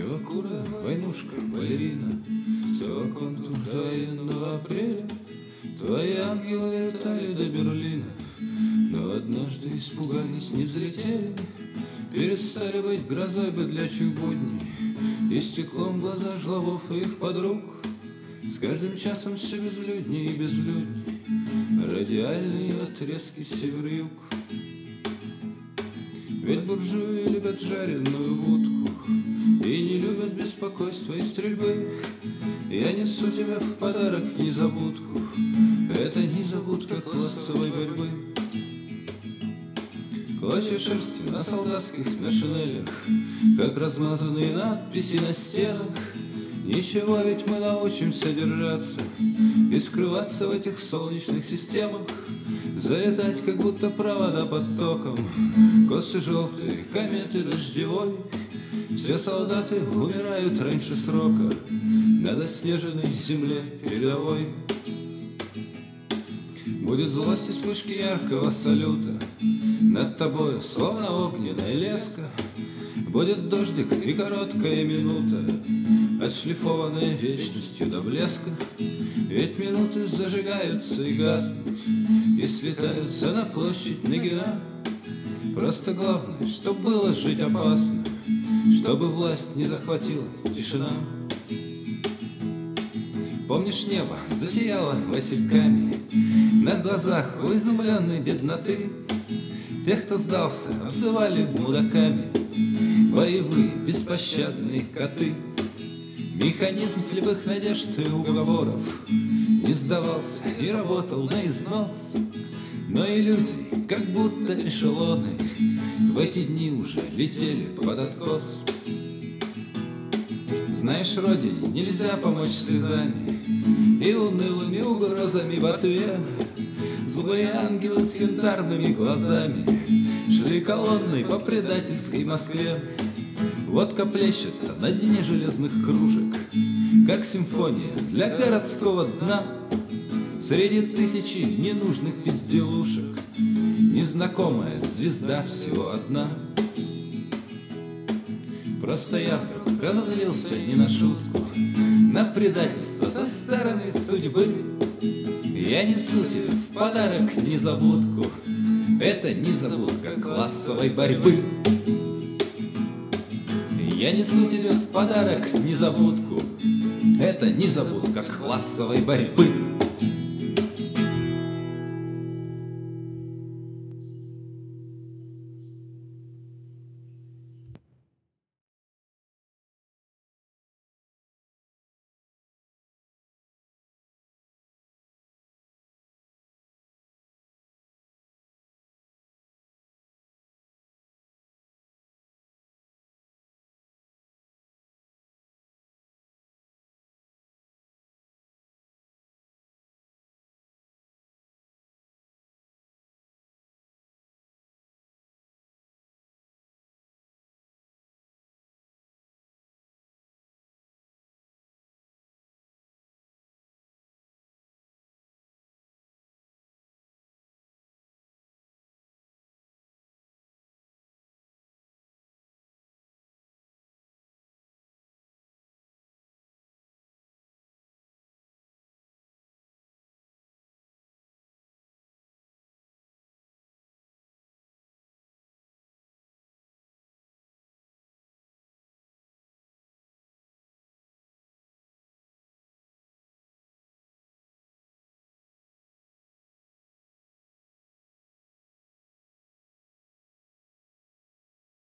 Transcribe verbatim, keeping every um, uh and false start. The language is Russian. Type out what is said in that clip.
Белокурая войнушка, балерина, стёла контур военного апреля. Твои ангелы летали до Берлина, но однажды испугались, не взлетели. Перестали быть грозой быдлячих будней и стеклом глаза жлобов и их подруг. С каждым часом все безлюдней и безлюдней радиальные отрезки север-юг. Ведь буржуи любят жареную утку и не любят беспокойства и стрельбы. Я несу тебе в подарок незабудку. Это незабудка классовой борьбы. Клочья шерсти на солдатских, на шинелях, как размазанные надписи на стенах. Ничего, ведь мы научимся держаться и скрываться в этих солнечных системах. Залетать, как будто провода под током, косы желтые, кометы дождевой. Все солдаты умирают раньше срока на заснеженной земле передовой. Будет злость и вспышки яркого салюта над тобой, словно огненная леска. Будет дождик и короткая минута, отшлифованная вечностью до блеска. Ведь минуты зажигаются и гаснут и слетаются на площадь Нагина. Просто главное, чтоб было жить опасно, чтобы власть не захватила тишина. Помнишь, небо засияло васильками на глазах у изумленной бедноты. Тех, кто сдался, обзывали мудаками боевые беспощадные коты. Механизм слепых надежд и уговоров не сдавался и работал на износ. Но иллюзии, как будто эшелоны, в эти дни уже летели под откос. Знаешь, родине нельзя помочь слезами и унылыми угрозами в ответ. Злые ангелы с янтарными глазами шли колонной по предательской Москве. Водка плещется на дне железных кружек, как симфония для городского дна. Среди тысячи ненужных безделушек незнакомая звезда всего одна. Просто я вдруг разозлился не на шутку на предательство со стороны судьбы. Я несу тебе в подарок незабудку. Это незабудка классовой борьбы. Я несу тебе в подарок незабудку. Это незабудка классовой борьбы.